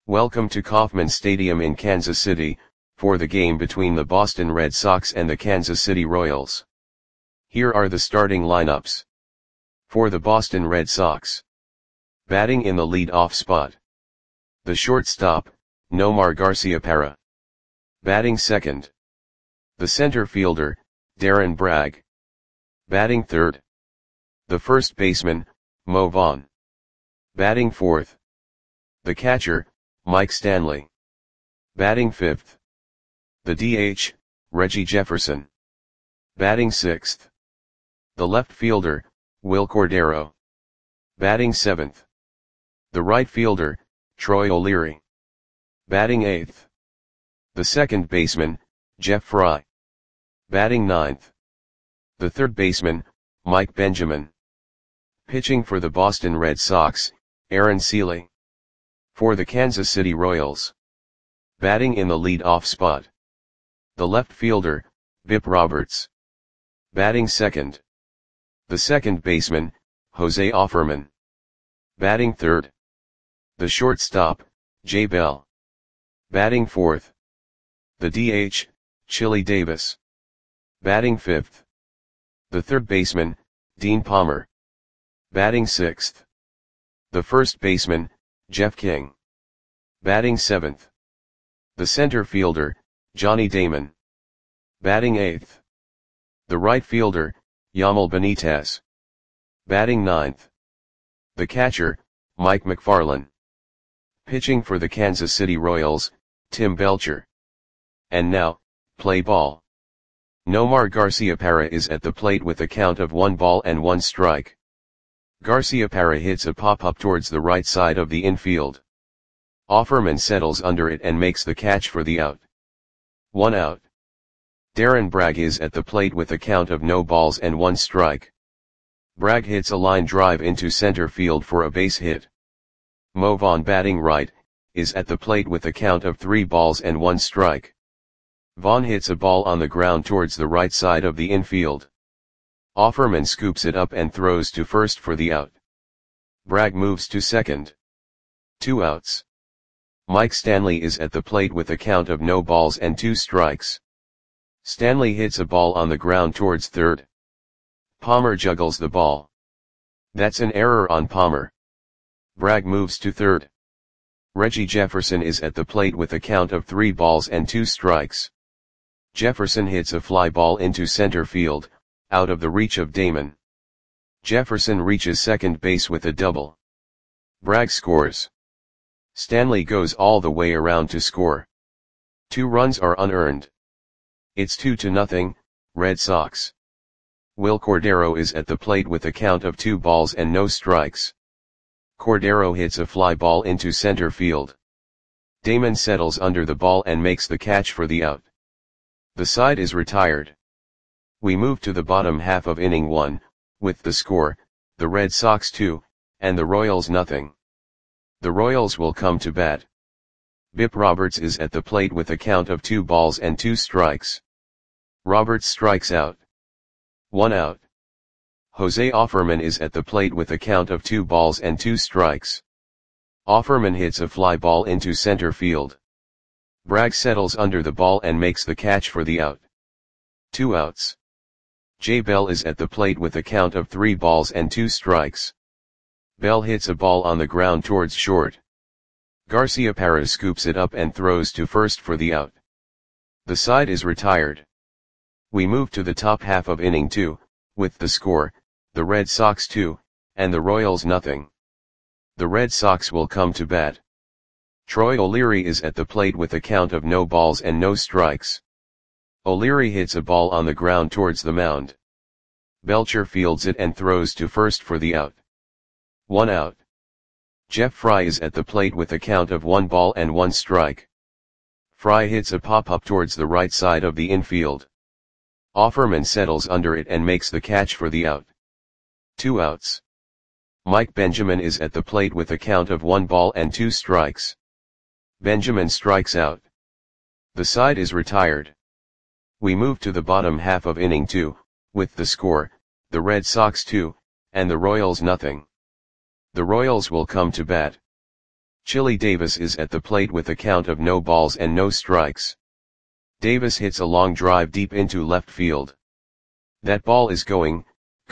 Welcome to Kauffman Stadium in Kansas City, for the game between the Boston Red Sox and the Kansas City Royals. Here are the starting lineups. For the Boston Red Sox. Batting in the lead-off spot. The shortstop, Nomar Garciaparra. Batting second. The center fielder, Darren Bragg. Batting third. The first baseman, Mo Vaughn. Batting fourth. The catcher, Mike Stanley. Batting fifth. The DH, Reggie Jefferson. Batting sixth. The left fielder, Wil Cordero. Batting seventh. The right fielder, Troy O'Leary. Batting eighth. The second baseman, Jeff Fry. Batting ninth. The third baseman, Mike Benjamin. Pitching for the Boston Red Sox, Aaron Sele. For the Kansas City Royals. Batting in the lead-off spot. The left fielder, Bip Roberts. Batting second. The second baseman, Jose Offerman. Batting third. The shortstop, Jay Bell. Batting fourth. The DH, Chili Davis. Batting fifth. The third baseman, Dean Palmer. Batting sixth. The first baseman, Jeff King. Batting seventh. The center fielder, Johnny Damon. Batting eighth. The right fielder, Yamal Benitez. Batting ninth. The catcher, Mike McFarland. Pitching for the Kansas City Royals, Tim Belcher. And now, play ball. Nomar Garciaparra is at the plate with a count of 1-1 strike. Garciaparra hits a pop-up towards the right side of the infield. Offerman settles under it and makes the catch for the out. 1 out. Darren Bragg is at the plate with a count of 0-1 strike. Bragg hits a line drive into center field for a base hit. Mo Vaughn, batting right, is at the plate with a count of 3-1 strike. Vaughn hits a ball on the ground towards the right side of the infield. Offerman scoops it up and throws to first for the out. Bragg moves to second. 2 outs. Mike Stanley is at the plate with a count of 0-2 strikes. Stanley hits a ball on the ground towards third. Palmer juggles the ball. That's an error on Palmer. Bragg moves to third. Reggie Jefferson is at the plate with a count of 3-2 strikes. Jefferson hits a fly ball into center field, out of the reach of Damon. Jefferson reaches second base with a double. Bragg scores. Stanley goes all the way around to score. 2 runs are unearned. It's 2-0, Red Sox. Wil Cordero is at the plate with a count of 2 balls and no strikes. Cordero hits a fly ball into center field. Damon settles under the ball and makes the catch for the out. The side is retired. We move to the bottom half of inning 1, with the score, the Red Sox 2, and the Royals 0. The Royals will come to bat. Bip Roberts is at the plate with a count of 2-2 strikes. Roberts strikes out. 1 out. Jose Offerman is at the plate with a count of 2-2 strikes. Offerman hits a fly ball into center field. Bragg settles under the ball and makes the catch for the out. 2 outs. Jay Bell is at the plate with a count of 3-2 strikes. Bell hits a ball on the ground towards short. Garciaparra scoops it up and throws to first for the out. The side is retired. We move to the top half of inning 2, with the score, the Red Sox 2, and the Royals 0. The Red Sox will come to bat. Troy O'Leary is at the plate with a count of 0 strikes. O'Leary hits a ball on the ground towards the mound. Belcher fields it and throws to first for the out. 1 out. Jeff Fry is at the plate with a count of 1-1 strike. Fry hits a pop-up towards the right side of the infield. Offerman settles under it and makes the catch for the out. 2 outs. Mike Benjamin is at the plate with a count of 1-2 strikes. Benjamin strikes out. The side is retired. We move to the bottom half of inning 2, with the score, the Red Sox 2, and the Royals 0. The Royals will come to bat. Chili Davis is at the plate with a count of no balls and no strikes. Davis hits a long drive deep into left field. That ball is going,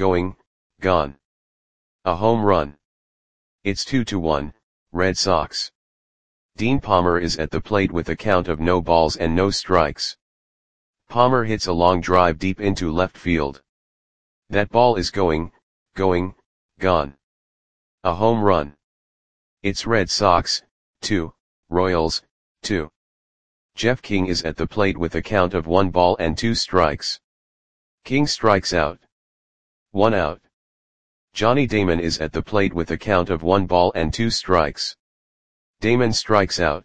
gone. A home run. It's 2-1, Red Sox. Dean Palmer is at the plate with a count of no balls and no strikes. Palmer hits a long drive deep into left field. That ball is going, gone. A home run. It's Red Sox, 2, Royals, 2. Jeff King is at the plate with a count of 1 ball and 2 strikes. King strikes out. 1 out. Johnny Damon is at the plate with a count of 1 ball and 2 strikes. Damon strikes out.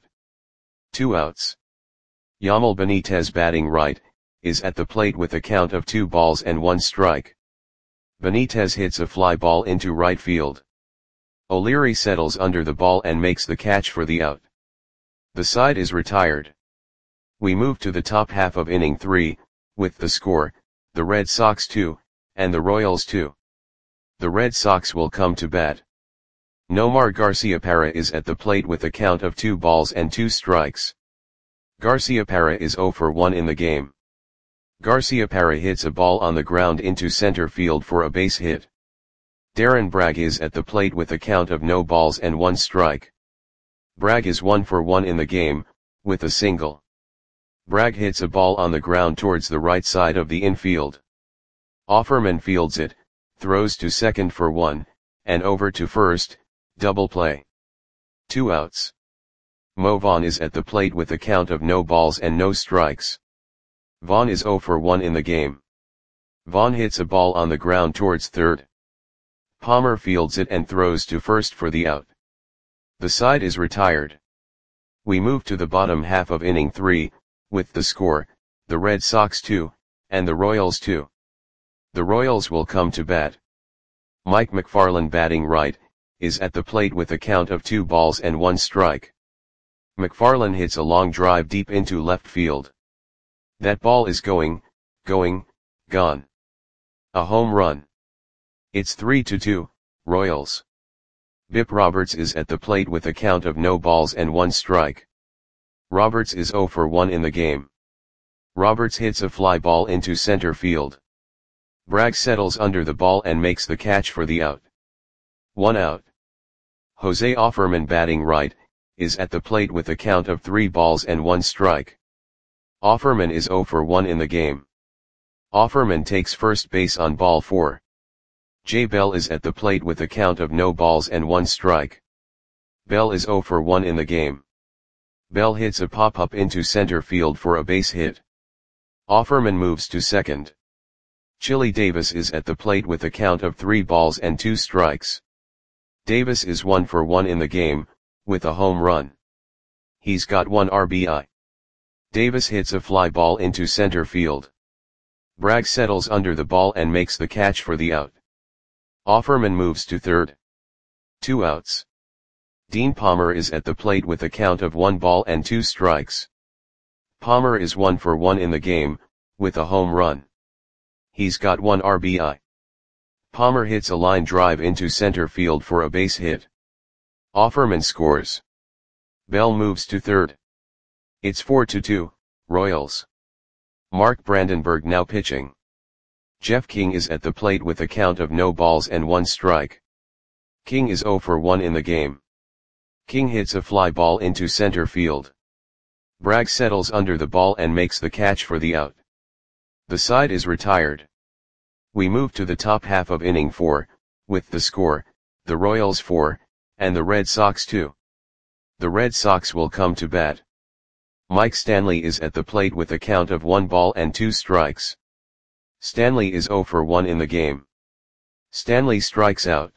2 outs. Yamal Benitez, batting right, is at the plate with a count of 2 balls and 1 strike. Benitez hits a fly ball into right field. O'Leary settles under the ball and makes the catch for the out. The side is retired. We move to the top half of inning 3, with the score, the Red Sox 2, and the Royals 2. The Red Sox will come to bat. Nomar Garciaparra is at the plate with a count of 2 balls and 2 strikes. Garciaparra is 0 for 1 in the game. Garciaparra hits a ball on the ground into center field for a base hit. Darren Bragg is at the plate with a count of no balls and 1 strike. Bragg is 1 for 1 in the game, with a single. Bragg hits a ball on the ground towards the right side of the infield. Offerman fields it, throws to second for 1, and over to first, double play. 2 outs. Mo Vaughn is at the plate with a count of no balls and no strikes. Vaughn is 0 for 1 in the game. Vaughn hits a ball on the ground towards third. Palmer fields it and throws to first for the out. The side is retired. We move to the bottom half of inning 3, with the score, the Red Sox 2, and the Royals 2. The Royals will come to bat. Mike McFarland, batting right, is at the plate with a count of 2 balls and 1 strike. McFarland hits a long drive deep into left field. That ball is going, gone. A home run. It's 3-2, Royals. Bip Roberts is at the plate with a count of no balls and 1 strike. Roberts is 0 for 1 in the game. Roberts hits a fly ball into center field. Bragg settles under the ball and makes the catch for the out. 1 out. Jose Offerman, batting right, is at the plate with a count of 3 balls and 1 strike. Offerman is 0 for 1 in the game. Offerman takes first base on ball 4. Jay Bell is at the plate with a count of no balls and 1 strike. Bell is 0 for 1 in the game. Bell hits a pop-up into center field for a base hit. Offerman moves to second. Chili Davis is at the plate with a count of 3 balls and 2 strikes. Davis is 1 for 1 in the game, with a home run. He's got 1 RBI. Davis hits a fly ball into center field. Bragg settles under the ball and makes the catch for the out. Offerman moves to third. 2 outs. Dean Palmer is at the plate with a count of 1 ball and 2 strikes. Palmer is 1 for 1 in the game, with a home run. He's got 1 RBI. Palmer hits a line drive into center field for a base hit. Offerman scores. Bell moves to third. It's 4-2, Royals. Mark Brandenburg now pitching. Jeff King is at the plate with a count of no balls and 1 strike. King is 0 for 1 in the game. King hits a fly ball into center field. Bragg settles under the ball and makes the catch for the out. The side is retired. We move to the top half of inning 4, with the score, the Royals 4, and the Red Sox 2. The Red Sox will come to bat. Mike Stanley is at the plate with a count of 1 ball and 2 strikes. Stanley is 0 for 1 in the game. Stanley strikes out.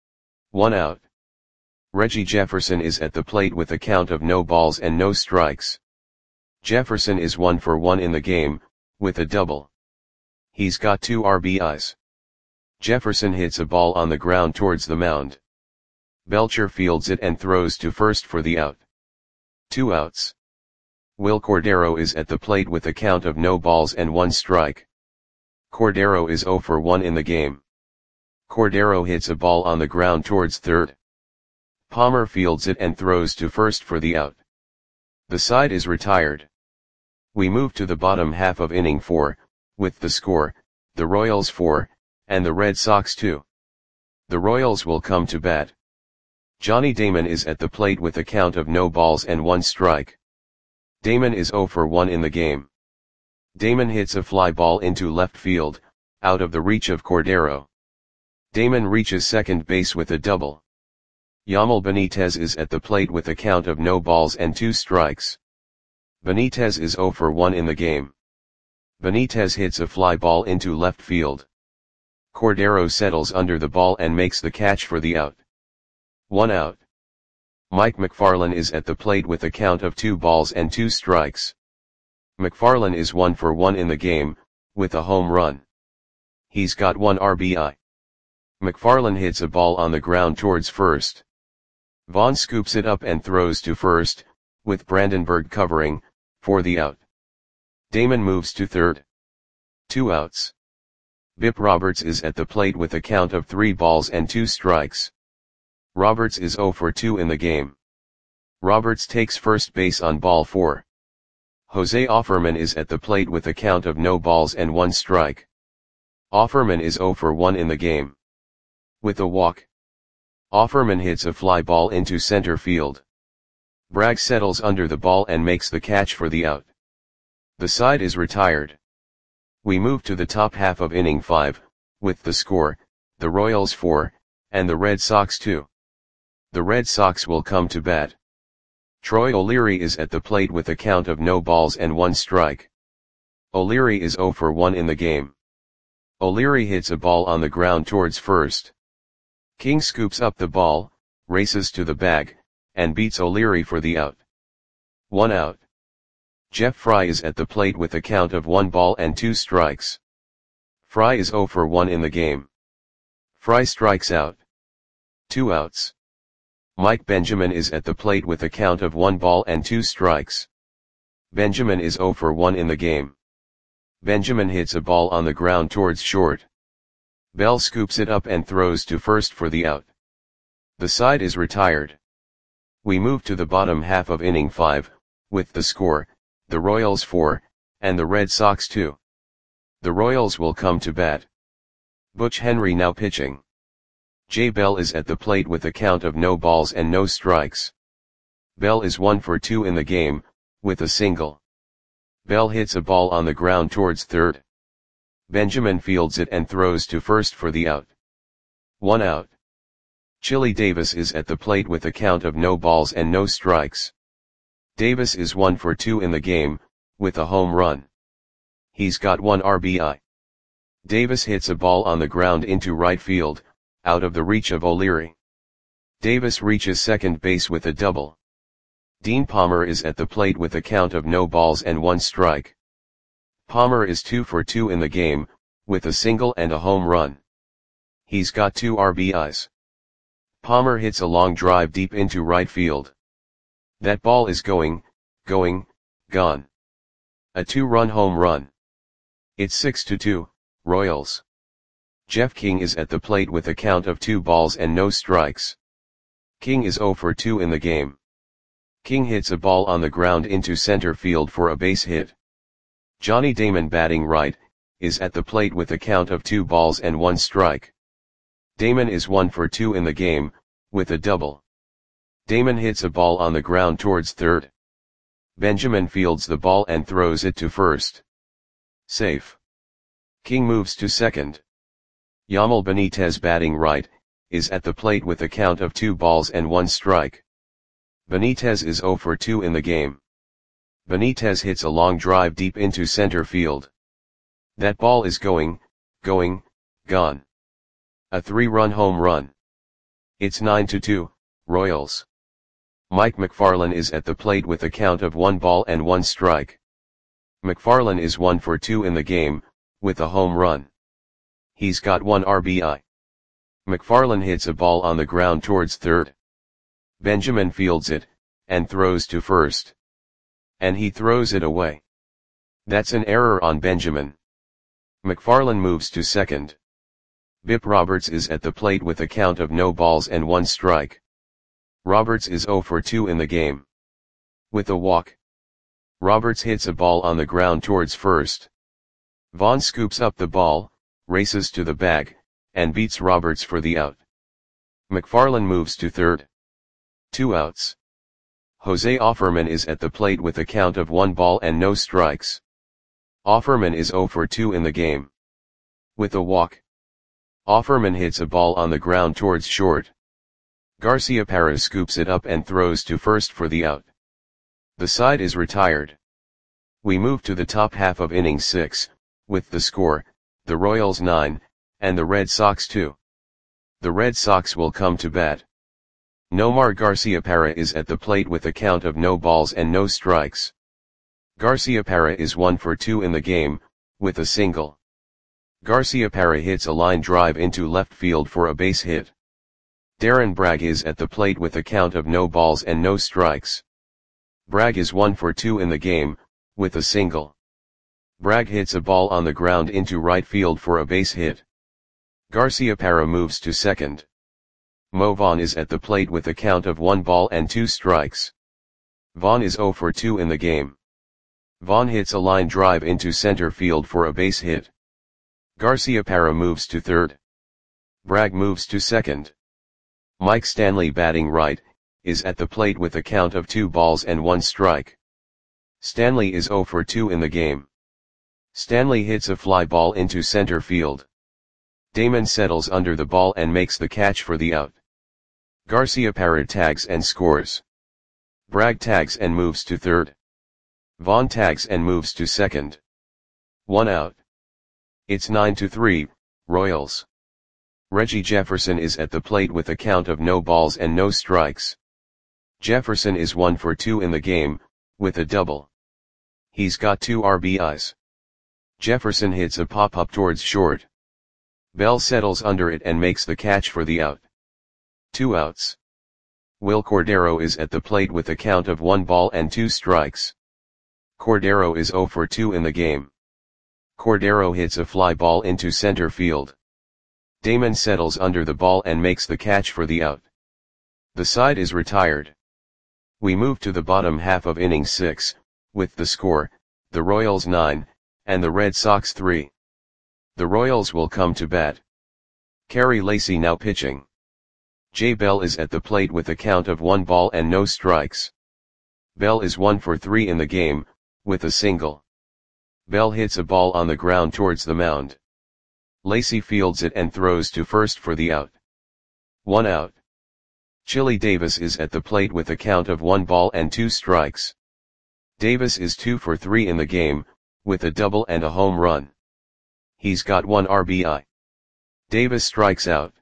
1 out. Reggie Jefferson is at the plate with a count of no balls and no strikes. Jefferson is 1 for 1 in the game, with a double. He's got 2 RBIs. Jefferson hits a ball on the ground towards the mound. Belcher fields it and throws to first for the out. 2 outs. Will Cordero is at the plate with a count of no balls and 1 strike. Cordero is 0 for 1 in the game. Cordero hits a ball on the ground towards third. Palmer fields it and throws to first for the out. The side is retired. We move to the bottom half of inning 4, with the score, the Royals 4, and the Red Sox 2. The Royals will come to bat. Johnny Damon is at the plate with a count of no balls and 1 strike. Damon is 0 for 1 in the game. Damon hits a fly ball into left field, out of the reach of Cordero. Damon reaches second base with a double. Yamel Benitez is at the plate with a count of no balls and 2 strikes. Benitez is 0 for 1 in the game. Benitez hits a fly ball into left field. Cordero settles under the ball and makes the catch for the out. 1 out. Mike McFarland is at the plate with a count of 2 balls and 2 strikes. McFarland is 1 for 1 in the game, with a home run. He's got 1 RBI. McFarland hits a ball on the ground towards first. Vaughn scoops it up and throws to first, with Brandenburg covering, for the out. Damon moves to third. 2 outs. Bip Roberts is at the plate with a count of 3 balls and 2 strikes. Roberts is 0 for 2 in the game. Roberts takes first base on ball 4. Jose Offerman is at the plate with a count of no balls and 1 strike. Offerman is 0 for 1 in the game. With a walk, Offerman hits a fly ball into center field. Bragg settles under the ball and makes the catch for the out. The side is retired. We move to the top half of inning 5, with the score, the Royals 4, and the Red Sox 2. The Red Sox will come to bat. Troy O'Leary is at the plate with a count of no balls and 1 strike. O'Leary is 0 for 1 in the game. O'Leary hits a ball on the ground towards first. King scoops up the ball, races to the bag, and beats O'Leary for the out. 1 out. Jeff Fry is at the plate with a count of 1 ball and 2 strikes. Fry is 0 for 1 in the game. Fry strikes out. 2 outs. Mike Benjamin is at the plate with a count of 1 ball and 2 strikes. Benjamin is 0 for 1 in the game. Benjamin hits a ball on the ground towards short. Bell scoops it up and throws to first for the out. The side is retired. We move to the bottom half of inning 5, with the score, the Royals 4, and the Red Sox 2. The Royals will come to bat. Butch Henry now pitching. Jay Bell is at the plate with a count of no balls and no strikes. Bell is 1 for 2 in the game, with a single. Bell hits a ball on the ground towards third. Benjamin fields it and throws to first for the out. 1 out. Chili Davis is at the plate with a count of no balls and no strikes. Davis is 1 for 2 in the game, with a home run. He's got 1 RBI. Davis hits a ball on the ground into right field, out of the reach of O'Leary. Davis reaches second base with a double. Dean Palmer is at the plate with a count of no balls and 1 strike. Palmer is 2 for 2 in the game, with a single and a home run. He's got 2 RBIs. Palmer hits a long drive deep into right field. That ball is going, gone. A 2-run home run. It's 6-2, Royals. Jeff King is at the plate with a count of 2 balls and no strikes. King is 0 for 2 in the game. King hits a ball on the ground into center field for a base hit. Johnny Damon, batting right, is at the plate with a count of 2 balls and 1 strike. Damon is 1 for 2 in the game, with a double. Damon hits a ball on the ground towards third. Benjamin fields the ball and throws it to first. Safe. King moves to second. Yamel Benitez, batting right, is at the plate with a count of 2 balls and 1 strike. Benitez is 0 for 2 in the game. Benitez hits a long drive deep into center field. That ball is going, gone. A 3-run home run. It's 9-2, Royals. Mike McFarland is at the plate with a count of 1 ball and 1 strike. McFarland is 1 for 2 in the game, with a home run. He's got 1 RBI. McFarland hits a ball on the ground towards third. Benjamin fields it, and throws to first. And he throws it away. That's an error on Benjamin. McFarland moves to second. Bip Roberts is at the plate with a count of no balls and 1 strike. Roberts is 0 for 2 in the game. With a walk, Roberts hits a ball on the ground towards first. Vaughn scoops up the ball, races to the bag, and beats Roberts for the out. McFarland moves to third. 2 outs. Jose Offerman is at the plate with a count of 1 ball and no strikes. Offerman is 0 for 2 in the game. With a walk, Offerman hits a ball on the ground towards short. Garciaparra scoops it up and throws to first for the out. The side is retired. We move to the top half of inning 6, with the score, the Royals 9, and the Red Sox 2. The Red Sox will come to bat. Nomar Garciaparra is at the plate with a count of no balls and no strikes. Garciaparra is 1 for 2 in the game, with a single. Garciaparra hits a line drive into left field for a base hit. Darren Bragg is at the plate with a count of no balls and no strikes. Bragg is 1 for 2 in the game, with a single. Bragg hits a ball on the ground into right field for a base hit. Garciaparra moves to second. Mo Vaughn is at the plate with a count of 1 ball and 2 strikes. Vaughn is 0 for 2 in the game. Vaughn hits a line drive into center field for a base hit. Garciaparra moves to third. Bragg moves to second. Mike Stanley, batting right, is at the plate with a count of 2 balls and 1 strike. Stanley is 0 for 2 in the game. Stanley hits a fly ball into center field. Damon settles under the ball and makes the catch for the out. Garciaparra tags and scores. Bragg tags and moves to third. Vaughn tags and moves to second. 1 out. It's 9-3, Royals. Reggie Jefferson is at the plate with a count of no balls and no strikes. Jefferson is 1 for 2 in the game, with a double. He's got 2 RBIs. Jefferson hits a pop-up towards short. Bell settles under it and makes the catch for the out. 2 outs. Will Cordero is at the plate with a count of 1 ball and 2 strikes. Cordero is 0 for 2 in the game. Cordero hits a fly ball into center field. Damon settles under the ball and makes the catch for the out. The side is retired. We move to the bottom half of inning 6, with the score, the Royals 9, and the Red Sox 3. The Royals will come to bat. Kerry Lacy now pitching. Jay Bell is at the plate with a count of 1 ball and no strikes. Bell is 1 for 3 in the game, with a single. Bell hits a ball on the ground towards the mound. Lacy fields it and throws to first for the out. 1 out. Chili Davis is at the plate with a count of 1 ball and 2 strikes. Davis is 2 for 3 in the game, with a double and a home run. He's got 1 RBI. Davis strikes out.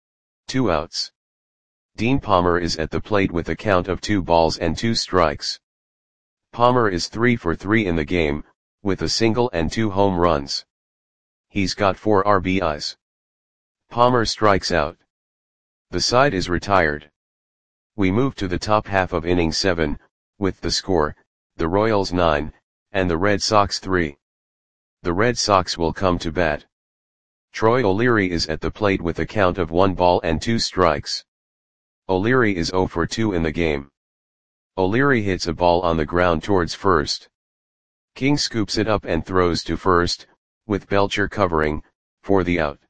2 outs. Dean Palmer is at the plate with a count of 2 balls and 2 strikes. Palmer is 3 for 3 in the game, with a single and 2 home runs. He's got 4 RBIs. Palmer strikes out. The side is retired. We move to the top half of inning 7, with the score, the Royals 9, and the Red Sox 3. The Red Sox will come to bat. Troy O'Leary is at the plate with a count of 1 ball and 2 strikes. O'Leary is 0 for 2 in the game. O'Leary hits a ball on the ground towards first. King scoops it up and throws to first, with Belcher covering, for the out.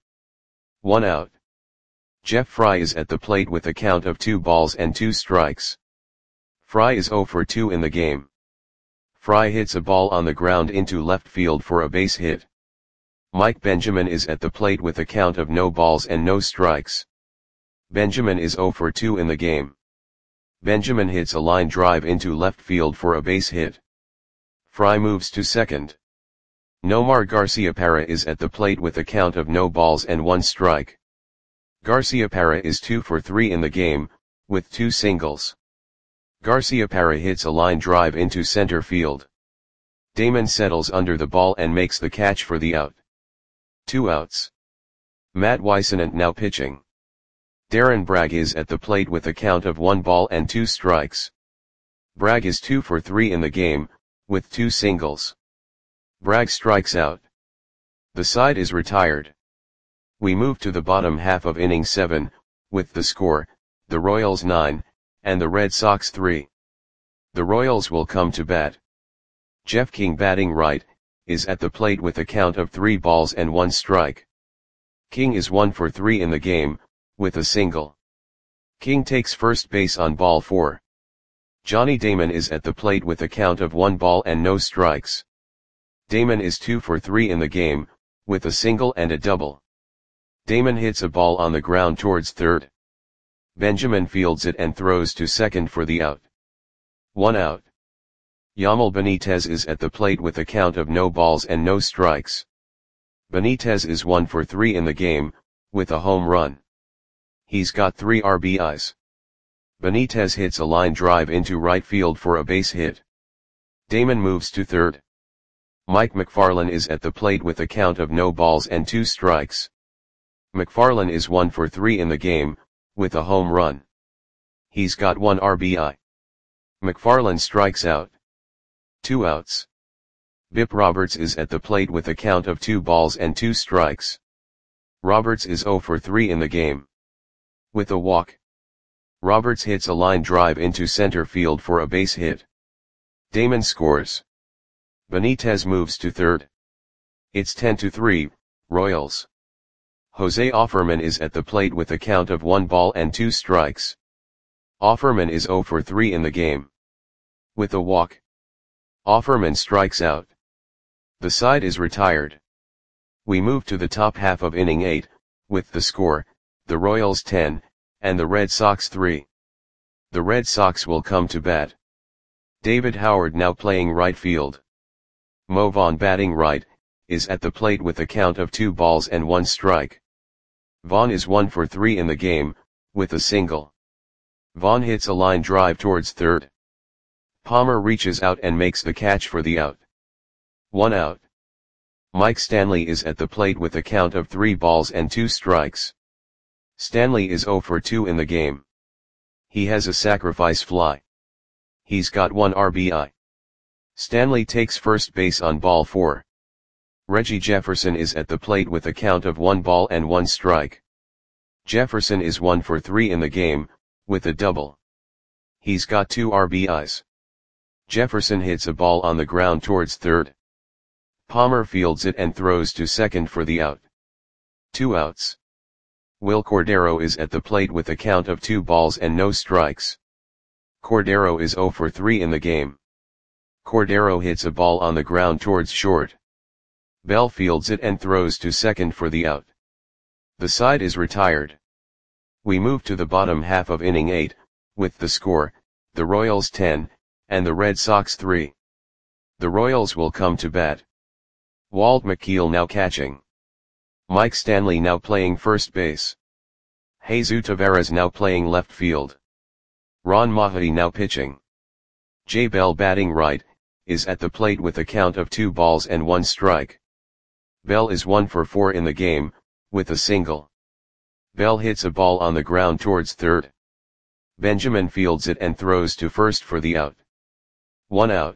1 out. Jeff Fry is at the plate with a count of 2 balls and 2 strikes. Fry is 0 for 2 in the game. Fry hits a ball on the ground into left field for a base hit. Mike Benjamin is at the plate with a count of no balls and no strikes. Benjamin is 0 for 2 in the game. Benjamin hits a line drive into left field for a base hit. Fry moves to second. Nomar Garciaparra is at the plate with a count of no balls and 1 strike. Garciaparra is 2 for 3 in the game, with 2 singles. Garciaparra hits a line drive into center field. Damon settles under the ball and makes the catch for the out. 2 outs. Matt Whisenant now pitching. Darren Bragg is at the plate with a count of 1 ball and 2 strikes. Bragg is 2 for 3 in the game, with 2 singles. Bragg strikes out. The side is retired. We move to the bottom half of inning 7, with the score, the Royals 9, and the Red Sox 3. The Royals will come to bat. Jeff King batting right, is at the plate with a count of 3 balls and 1 strike. King is 1 for 3 in the game, with a single. King takes first base on ball 4. Johnny Damon is at the plate with a count of 1 ball and no strikes. Damon is 2 for 3 in the game, with a single and a double. Damon hits a ball on the ground towards third. Benjamin fields it and throws to second for the out. 1 out. Yamil Benitez is at the plate with a count of no balls and no strikes. Benitez is 1 for 3 in the game, with a home run. He's got 3 RBIs. Benitez hits a line drive into right field for a base hit. Damon moves to third. Mike McFarland is at the plate with a count of no balls and 2 strikes. McFarland is 1 for 3 in the game, with a home run. He's got 1 RBI. McFarland strikes out. 2 outs. Bip Roberts is at the plate with a count of 2 balls and 2 strikes. Roberts is 0 for 3 in the game. With a walk. Roberts hits a line drive into center field for a base hit. Damon scores. Benitez moves to third. It's 10-3, Royals. Jose Offerman is at the plate with a count of 1 ball and 2 strikes. Offerman is 0 for 3 in the game. With a walk. Offerman strikes out. The side is retired. We move to the top half of inning 8, with the score, the Royals 10, and the Red Sox 3. The Red Sox will come to bat. David Howard now playing right field. Mo Vaughn batting right, is at the plate with a count of 2 balls and 1 strike. Vaughn is 1 for 3 in the game, with a single. Vaughn hits a line drive towards third. Palmer reaches out and makes the catch for the out. 1 out. Mike Stanley is at the plate with a count of 3 balls and 2 strikes. Stanley is 0 for 2 in the game. He has a sacrifice fly. He's got 1 RBI. Stanley takes first base on ball 4. Reggie Jefferson is at the plate with a count of 1 ball and 1 strike. Jefferson is 1 for 3 in the game, with a double. He's got 2 RBIs. Jefferson hits a ball on the ground towards third. Palmer fields it and throws to second for the out. 2 outs. Will Cordero is at the plate with a count of 2 balls and no strikes. Cordero is 0 for 3 in the game. Cordero hits a ball on the ground towards short. Bell fields it and throws to second for the out. The side is retired. We move to the bottom half of inning 8, with the score, the Royals 10, and the Red Sox 3. The Royals will come to bat. Walt McKeel now catching. Mike Stanley now playing first base. Jesus Taveras now playing left field. Ron Mahdi now pitching. Jay Bell batting right, is at the plate with a count of 2 balls and 1 strike. Bell is 1 for 4 in the game, with a single. Bell hits a ball on the ground towards third. Benjamin fields it and throws to first for the out. 1 out.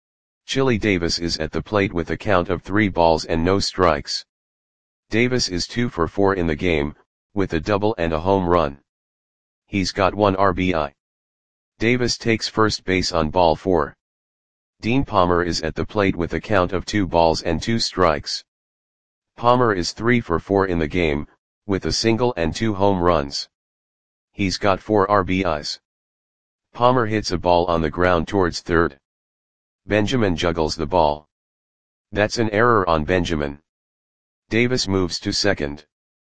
Chili Davis is at the plate with a count of 3 balls and no strikes. Davis is 2 for 4 in the game, with a double and a home run. He's got 1 RBI. Davis takes first base on ball 4. Dean Palmer is at the plate with a count of 2 balls and 2 strikes. Palmer is 3 for 4 in the game, with a single and 2 home runs. He's got 4 RBIs. Palmer hits a ball on the ground towards third. Benjamin juggles the ball. That's an error on Benjamin. Davis moves to second.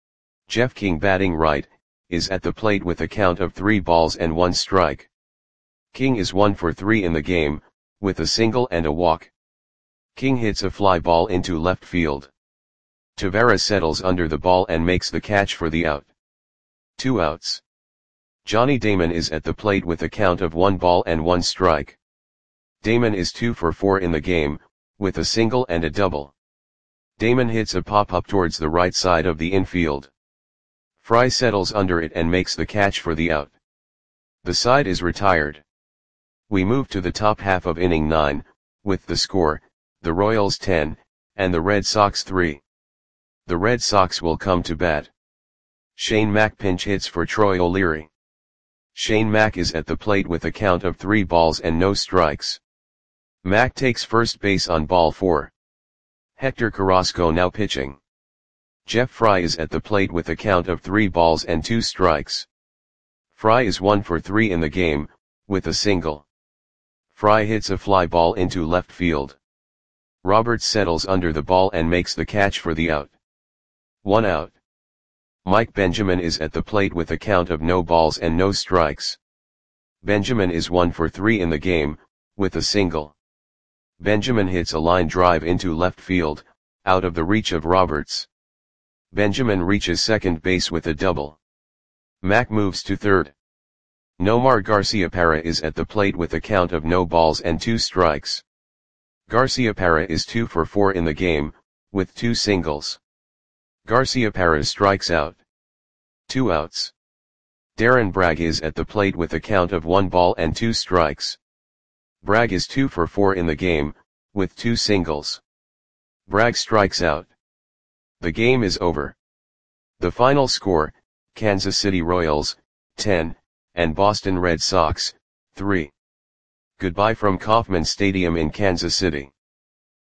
Jeff King batting right, is at the plate with a count of 3 balls and 1 strike. King is 1 for 3 in the game, with a single and a walk. King hits a fly ball into left field. Taveras settles under the ball and makes the catch for the out. 2 outs. Johnny Damon is at the plate with a count of 1 ball and 1 strike. Damon is 2 for 4 in the game, with a single and a double. Damon hits a pop-up towards the right side of the infield. Fry settles under it and makes the catch for the out. The side is retired. We move to the top half of inning 9, with the score, the Royals 10, and the Red Sox 3. The Red Sox will come to bat. Shane Mack pinch hits for Troy O'Leary. Shane Mack is at the plate with a count of 3 balls and no strikes. Mack takes first base on ball 4. Hector Carrasco now pitching. Jeff Fry is at the plate with a count of 3 balls and 2 strikes. Fry is 1 for 3 in the game, with a single. Fry hits a fly ball into left field. Roberts settles under the ball and makes the catch for the out. 1 out. Mike Benjamin is at the plate with a count of no balls and no strikes. Benjamin is 1 for 3 in the game, with a single. Benjamin hits a line drive into left field, out of the reach of Roberts. Benjamin reaches second base with a double. Mack moves to third. Nomar Garciaparra is at the plate with a count of no balls and 2 strikes. Garciaparra is 2 for 4 in the game, with 2 singles. Garciaparra strikes out. 2 outs. Darren Bragg is at the plate with a count of 1 ball and 2 strikes. Bragg is 2 for 4 in the game, with 2 singles. Bragg strikes out. The game is over. The final score, Kansas City Royals, 10, and Boston Red Sox, 3. Goodbye from Kauffman Stadium in Kansas City.